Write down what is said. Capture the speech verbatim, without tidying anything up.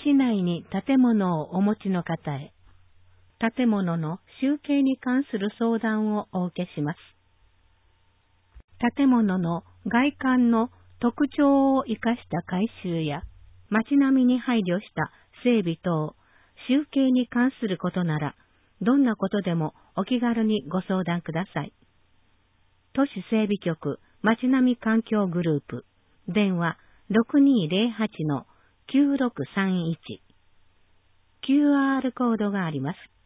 市内に建物をお持ちの方へ、建物の集計に関する相談をお受けします。建物の外観の特徴を生かした改修や、街並みに配慮した整備等、集計に関することなら、どんなことでもお気軽にご相談ください。都市整備局街並み環境グループ、電話 ろくにーぜろはちのきゅうろくさんいち、キューアール コードがあります。